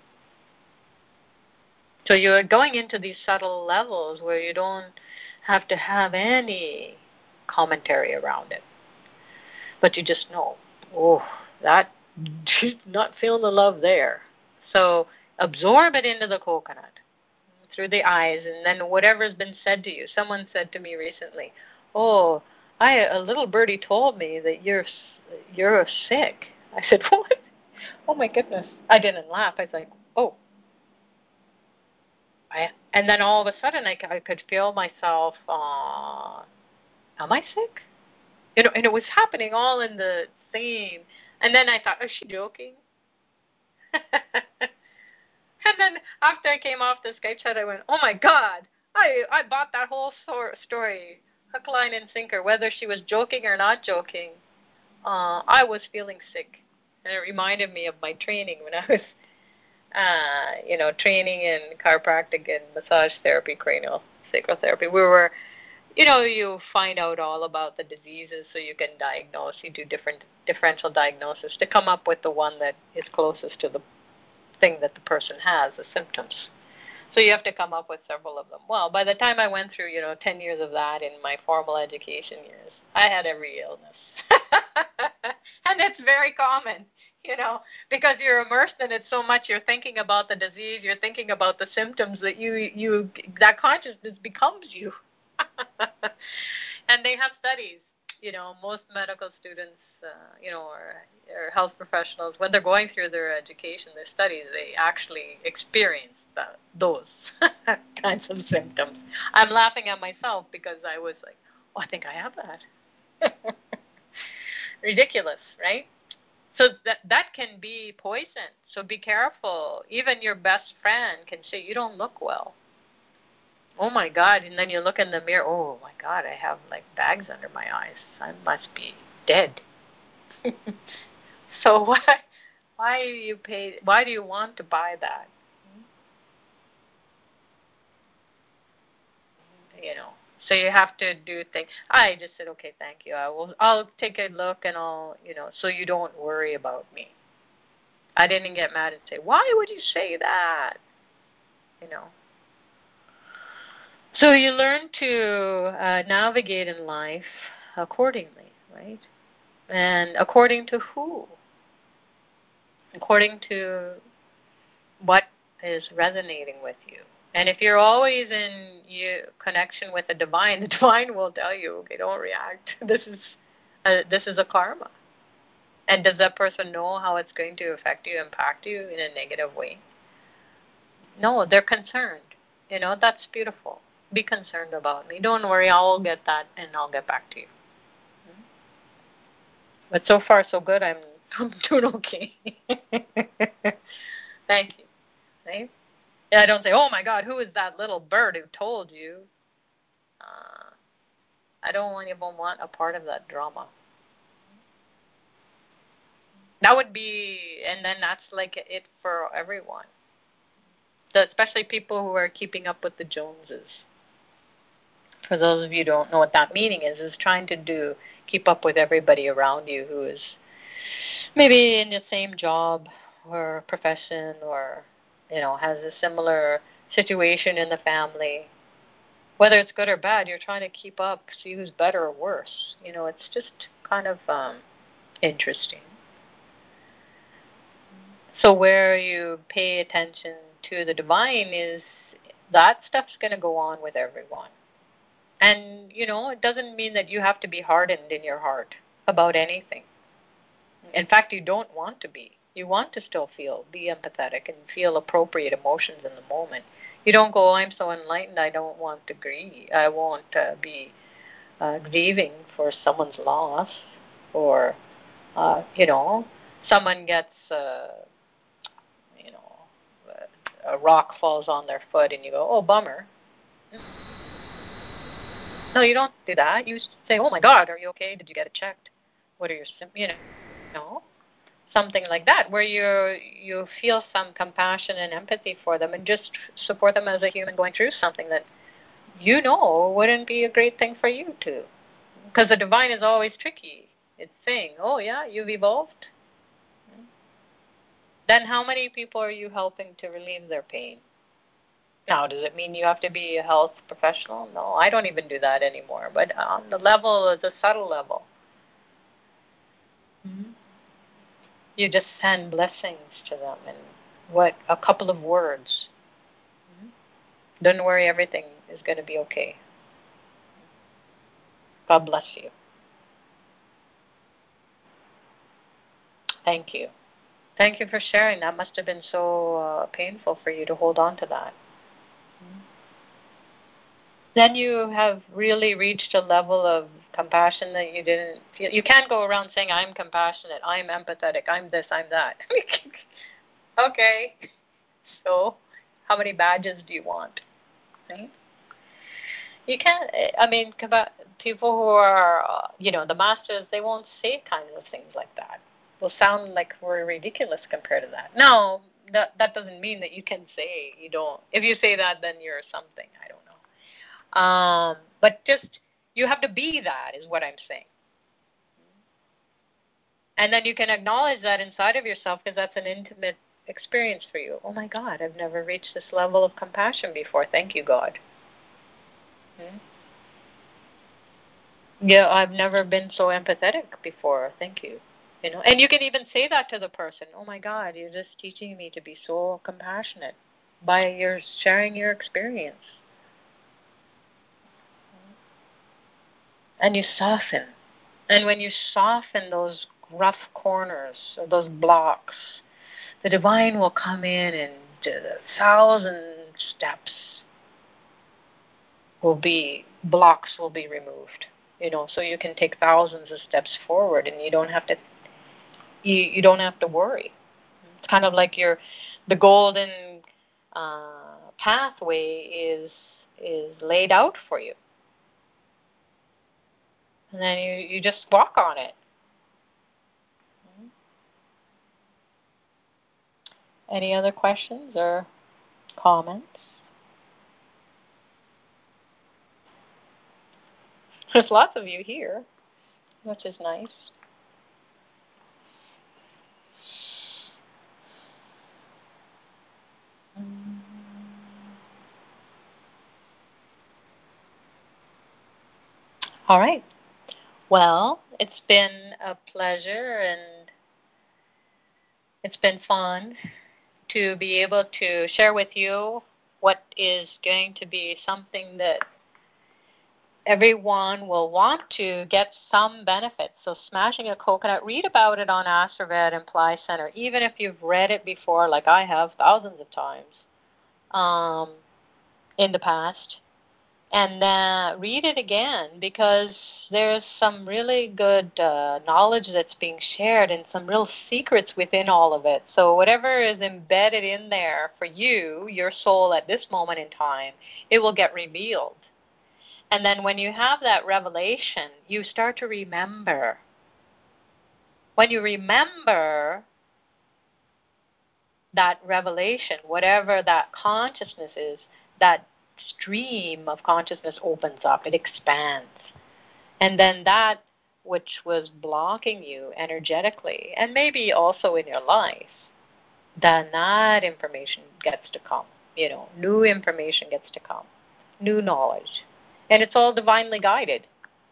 So you're going into these subtle levels where you don't have to have any commentary around it. But you just know, oh, that, not feeling the love there. So absorb it into the coconut through the eyes, and then whatever's been said to you. Someone said to me recently, oh, I a little birdie told me that you're you're sick. I said, what? Oh, my goodness. I didn't laugh. I was like, oh. I, and then all of a sudden I, I could feel myself, uh, am I sick? You know, and it was happening all in the same. And then I thought, is she joking? And then after I came off the Skype chat, I went, oh my God, I, I bought that whole story, hook, line, and sinker, whether she was joking or not joking. Uh, I was feeling sick. And it reminded me of my training when I was Uh, you know, training in chiropractic and massage therapy, cranial sacral therapy. We were, you know, you find out all about the diseases so you can diagnose. You do different differential diagnosis to come up with the one that is closest to the thing that the person has, the symptoms. So you have to come up with several of them. Well, by the time I went through, you know, ten years of that in my formal education years, I had every illness. And it's very common, you know, because you're immersed in it so much, you're thinking about the disease, you're thinking about the symptoms that you, you that consciousness becomes you. And they have studies, you know, most medical students, uh, you know, or, or health professionals, when they're going through their education, their studies, they actually experience that, those kinds of symptoms. I'm laughing at myself because I was like, oh, I think I have that. Ridiculous, right? So that that can be poison. So be careful. Even your best friend can say, you don't look well. Oh my God. And then you look in the mirror, oh my God, I have like bags under my eyes. I must be dead. So why why do you pay why do you want to buy that? You know. So you have to do things. I just said, okay, thank you. I will I'll take a look and I'll you know, so you don't worry about me. I didn't get mad and say, why would you say that? You know. So you learn to uh, navigate in life accordingly, right? And according to who? According to what is resonating with you. And if you're always in you, connection with the divine, the divine will tell you, okay, don't react. This is a, this is a karma. And does that person know how it's going to affect you, impact you in a negative way? No, they're concerned. You know, that's beautiful. Be concerned about me. Don't worry, I'll get that and I'll get back to you. But so far, so good. I'm I'm doing okay. Thank you. Right? Yeah, I don't say, oh my God, who is that little bird who told you? Uh, I don't want even want a part of that drama. That would be, and then that's like it for everyone. So especially people who are keeping up with the Joneses. For those of you who don't know what that meaning is, is trying to do keep up with everybody around you who is maybe in the same job or profession or you know has a similar situation in the family. Whether it's good or bad, you're trying to keep up, see who's better or worse. You know, it's just kind of um, interesting. So where you pay attention to the divine is that stuff's going to go on with everyone. And, you know, it doesn't mean that you have to be hardened in your heart about anything. In fact, you don't want to be. You want to still feel, be empathetic and feel appropriate emotions in the moment. You don't go, I'm so enlightened, I don't want to grieve. I won't uh, be uh, grieving for someone's loss or, uh, you know, someone gets, uh, you know, a rock falls on their foot and you go, oh, bummer. No, you don't do that. You say, oh my God, are you okay? Did you get it checked? What are your symptoms? You know, something like that, where you you feel some compassion and empathy for them and just support them as a human going through something that you know wouldn't be a great thing for you to. Because the divine is always tricky. It's saying, oh yeah, you've evolved. Then how many people are you helping to relieve their pain? Now, does it mean you have to be a health professional? No, I don't even do that anymore. But on the level, the subtle level, mm-hmm. you just send blessings to them and what a couple of words. Mm-hmm. Don't worry, everything is going to be okay. God bless you. Thank you. Thank you for sharing. That must have been so uh, painful for you to hold on to that. Mm-hmm. Then you have really reached a level of compassion that you didn't feel. You can't go around saying, I'm compassionate, I'm empathetic, I'm this, I'm that. Okay. So, how many badges do you want? Right? You can't, I mean, people who are, uh, you know, the masters, they won't say kinds of things like that. Will sound like we're ridiculous compared to that. No, that, that doesn't mean that you can say you don't. If you say that, then you're something. I don't know. Um, but just, you have to be that, is what I'm saying. And then you can acknowledge that inside of yourself because that's an intimate experience for you. Oh my God, I've never reached this level of compassion before. Thank you, God. Hmm? Yeah, I've never been so empathetic before. Thank you. You know, and you can even say that to the person. Oh my God, you're just teaching me to be so compassionate by your sharing your experience. And you soften. And when you soften those rough corners, or those blocks, the divine will come in and a thousand steps will be, blocks will be removed. You know, so you can take thousands of steps forward and you don't have to you, you don't have to worry. It's kind of like your the golden uh, pathway is is laid out for you, and then you, you just walk on it. Any other questions or comments? There's lots of you here, which is nice. All right. Well, it's been a pleasure and it's been fun to be able to share with you what is going to be something that everyone will want to get some benefit. So smashing a coconut, read about it on Astrovet and Ply Center, even if you've read it before, like I have thousands of times um, in the past. And then read it again, because there's some really good uh, knowledge that's being shared and some real secrets within all of it. So whatever is embedded in there for you, your soul at this moment in time, it will get revealed. And then when you have that revelation, you start to remember. When you remember that revelation, whatever that consciousness is, that stream of consciousness opens up, it expands. And then that which was blocking you energetically, and maybe also in your life, then that information gets to come. You know, new information gets to come, new knowledge. And it's all divinely guided.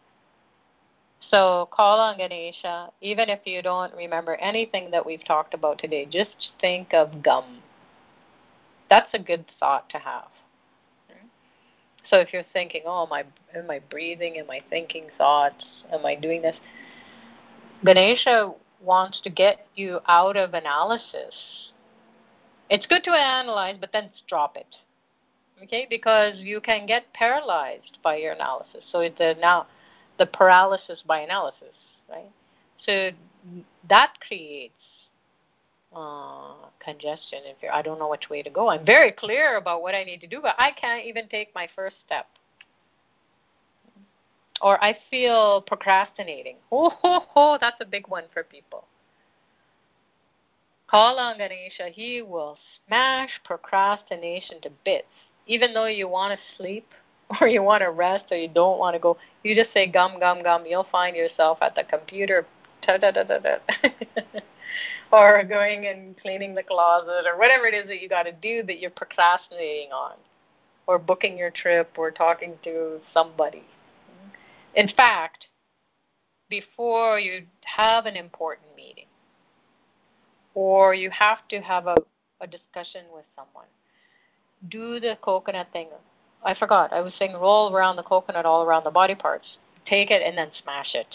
So call on Ganesha. Even if you don't remember anything that we've talked about today, just think of gum. That's a good thought to have. So if you're thinking, oh, am I, am I breathing? Am I thinking thoughts? Am I doing this? Ganesha wants to get you out of analysis. It's good to analyze, but then drop it. Okay? Because you can get paralyzed by your analysis. So it's the, now the paralysis by analysis, right? So that creates uh, congestion. If you're, I don't know which way to go. I'm very clear about what I need to do, but I can't even take my first step. Or I feel procrastinating. Oh, ho, ho, that's a big one for people. Call on Ganesha. He will smash procrastination to bits. Even though you want to sleep or you want to rest or you don't want to go, you just say gum, gum, gum. You'll find yourself at the computer or going and cleaning the closet or whatever it is that you got to do that you're procrastinating on, or booking your trip or talking to somebody. In fact, before you have an important meeting or you have to have a, a discussion with someone, do the coconut thing. I forgot. I was saying roll around the coconut all around the body parts. Take it and then smash it.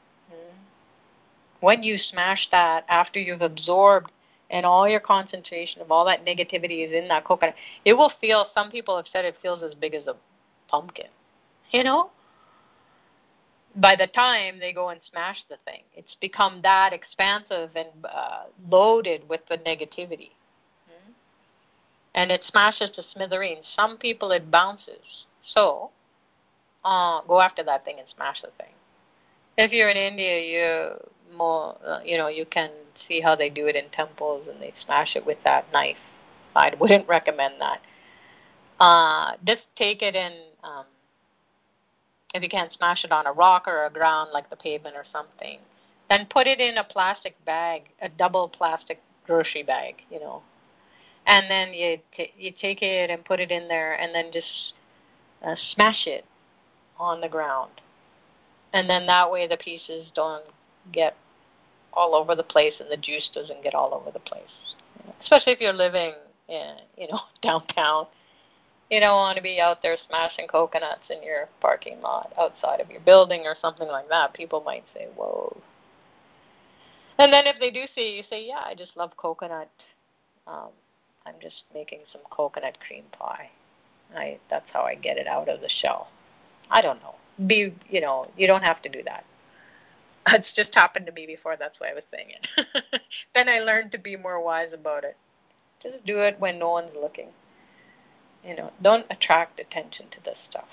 When you smash that, after you've absorbed and all your concentration of all that negativity is in that coconut, it will feel, some people have said it feels as big as a pumpkin. You know? By the time they go and smash the thing, it's become that expansive and uh, loaded with the negativity. Mm-hmm. And it smashes to smithereens. Some people it bounces. So uh, go after that thing and smash the thing. If you're in India, you more uh, you know you can see how they do it in temples, and they smash it with that knife. I wouldn't recommend that. Uh, just take it and um, if you can't smash it on a rock or a ground like the pavement or something, then put it in a plastic bag, a double plastic grocery bag, you know. And then you t- you take it and put it in there, and then just uh, smash it on the ground. And then that way the pieces don't get all over the place and the juice doesn't get all over the place. Especially if you're living in, you know, downtown. You don't want to be out there smashing coconuts in your parking lot outside of your building or something like that. People might say, whoa. And then if they do see you, you say, yeah, I just love coconut. Um, I'm just making some coconut cream pie. I, that's how I get it out of the shell. I don't know. Be, you know, you don't have to do that. It's just happened to me before. That's why I was saying it. Then I learned to be more wise about it. Just do it when no one's looking. You know, don't attract attention to this stuff.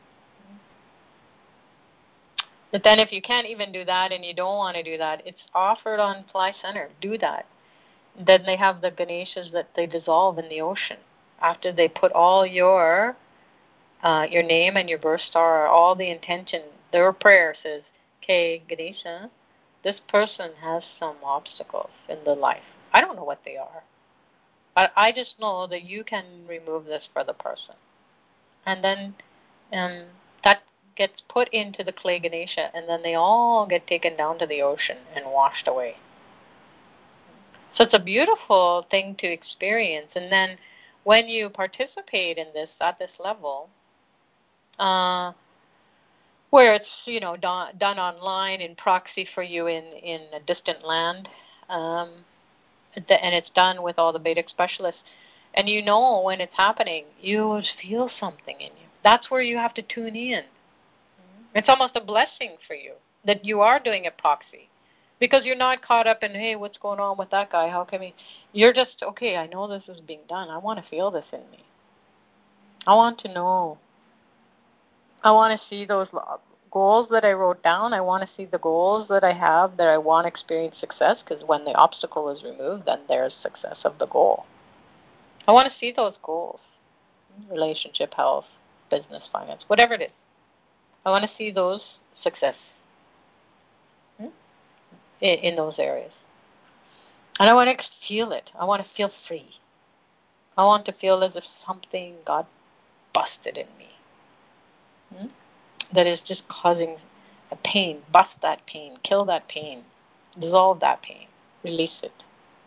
But then if you can't even do that and you don't want to do that, it's offered on Fly Center. Do that. Then they have the Ganeshas that they dissolve in the ocean. After they put all your uh, your name and your birth star, all the intention, their prayer says, okay, Ganesha, this person has some obstacles in their life. I don't know what they are. But I just know that you can remove this for the person. And then um, that gets put into the clay Ganesha, and then they all get taken down to the ocean and washed away. So it's a beautiful thing to experience. And then when you participate in this at this level, uh, where it's, you know, done, done online in proxy for you in, in a distant land, um, and it's done with all the Vedic specialists, and you know when it's happening, you feel something in you. That's where you have to tune in. It's almost a blessing for you that you are doing a proxy, because you're not caught up in, hey, what's going on with that guy? How come he? You're just, okay, I know this is being done. I want to feel this in me. I want to know. I want to see those goals that I wrote down. I want to see the goals that I have that I want to experience success, because when the obstacle is removed, then there's success of the goal. I want to see those goals, relationship, health, business, finance, whatever it is. I want to see those success in, in those areas. And I want to feel it. I want to feel free. I want to feel as if something got busted in me. Hmm? That is just causing a pain. Bust that pain. Kill that pain. Dissolve that pain. Release it.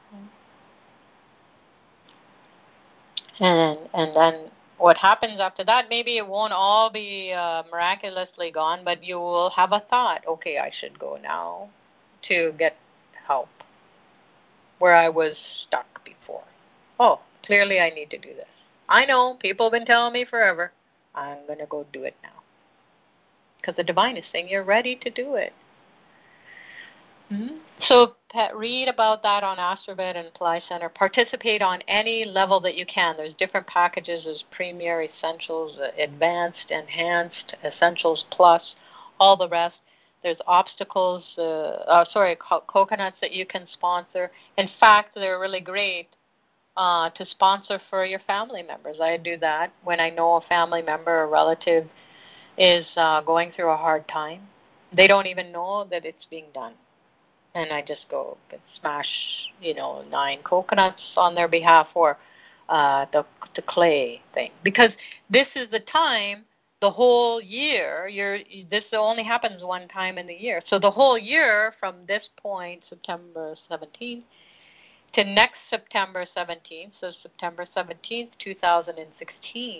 And and then what happens after that, maybe it won't all be uh, miraculously gone, but you will have a thought, okay, I should go now to get help where I was stuck before. Oh, clearly I need to do this. I know, people have been telling me forever. I'm going to go do it now. Because the divine is saying you're ready to do it. Mm-hmm. So read about that on Astrovet and Fly Center. Participate on any level that you can. There's different packages. There's Premier, Essentials, Advanced, Enhanced, Essentials Plus, all the rest. There's obstacles, uh, uh, sorry, co- coconuts that you can sponsor. In fact, they're really great uh, to sponsor for your family members. I do that when I know a family member or relative is uh, going through a hard time. They don't even know that it's being done. And I just go and smash, you know, nine coconuts on their behalf, or uh, the the clay thing, because this is the time, the whole year. You're this only happens one time in the year, so the whole year from this point, September seventeenth, to next September seventeenth, so September seventeenth, two thousand sixteen.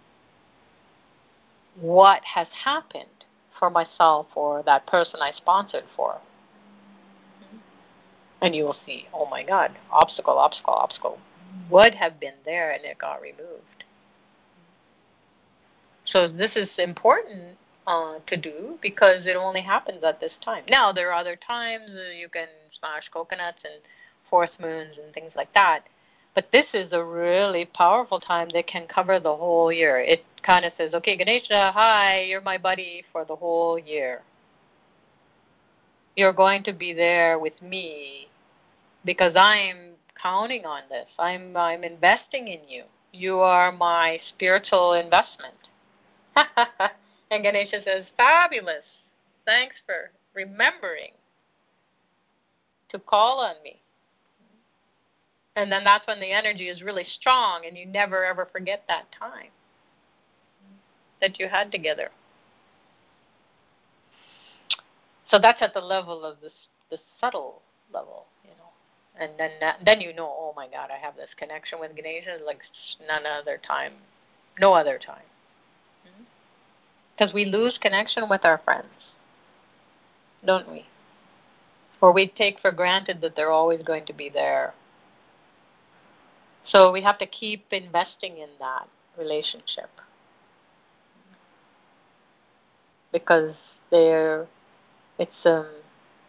What has happened for myself or that person I sponsored for? And you will see, oh my God, obstacle, obstacle, obstacle would have been there and it got removed. So this is important uh, to do because it only happens at this time. Now, there are other times uh, you can smash coconuts and fourth moons and things like that. But this is a really powerful time that can cover the whole year. It kind of says, okay, Ganesha, hi, you're my buddy for the whole year. You're going to be there with me because I'm counting on this. I'm I'm investing in you. You are my spiritual investment. And Ganesha says, fabulous. Thanks for remembering to call on me. And then that's when the energy is really strong and you never ever forget that time that you had together. So that's at the level of this the subtle level, you know. And then then you know, oh my God, I have this connection with Ganesha like none other time, no other time. Because we lose connection with our friends, don't we? Or we take for granted that they're always going to be there. So we have to keep investing in that relationship because they're it's um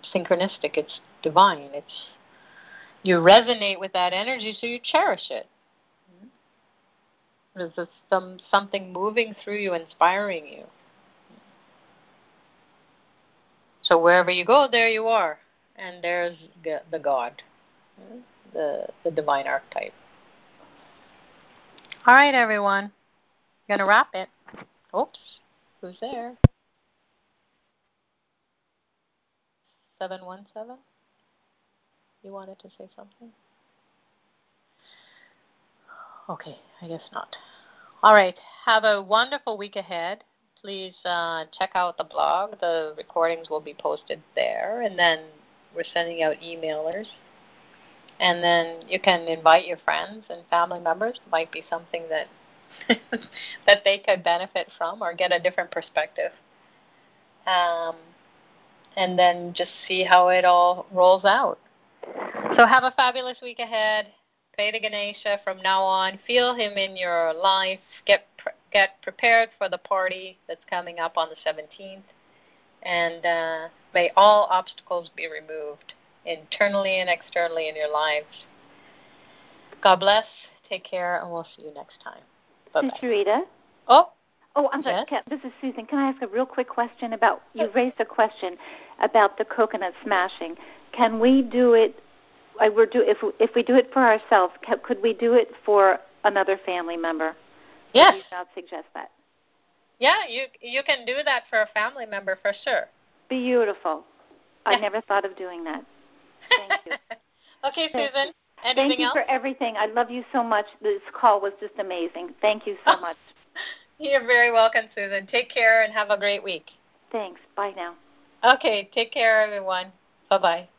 synchronistic. It's divine. It's you resonate with that energy, so you cherish it. There's some something moving through you, inspiring you. So wherever you go, there you are, and there's the God, the the divine archetype. All right, everyone, gonna wrap it. Oops, who's there? Seven one seven. You wanted to say something? Okay, I guess not. All right, have a wonderful week ahead. Please uh, check out the blog. The recordings will be posted there, and then we're sending out emailers. And then you can invite your friends and family members. It might be something that that they could benefit from or get a different perspective. Um, and then just see how it all rolls out. So have a fabulous week ahead. Pray to Ganesha from now on. Feel him in your life. Get pre- get prepared for the party that's coming up on the seventeenth. And uh, may all obstacles be removed, internally and externally in your lives. God bless. Take care, and we'll see you next time. Bye-bye. Sister Rita? Oh. Oh, I'm sorry. Yes? This is Susan. Can I ask a real quick question about, you raised a question about the coconut smashing. Can we do it, I were do, if, if we do it for ourselves, can, could we do it for another family member? Yes. Would you not suggest that? Yeah, you you can do that for a family member for sure. Beautiful. I never thought of doing that. Thank you. Okay, Thank Susan. You. Anything Thank you else? for everything. I love you so much. This call was just amazing. Thank you so much. You're very welcome, Susan. Take care and have a great week. Thanks. Bye now. Okay, take care, everyone. Bye-bye.